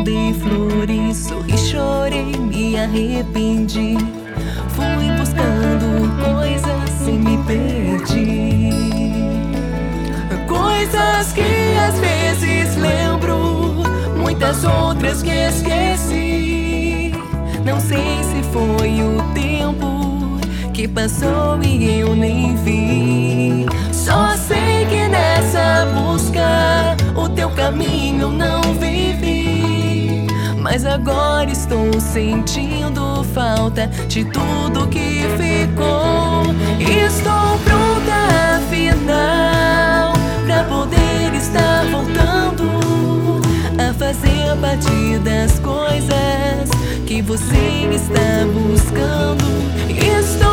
dei flores, sorri, chorei, me arrependi. Fui buscando coisas e me perdi. Coisas que às vezes lembro, muitas outras que esqueci. Não sei se foi o tempo que passou e eu nem vi. Só sei que nessa busca o teu caminho não vivi. Mas agora estou sentindo falta de tudo que ficou. Estou pronta afinal pra poder estar voltando a fazer parte das coisas que você está buscando. Estou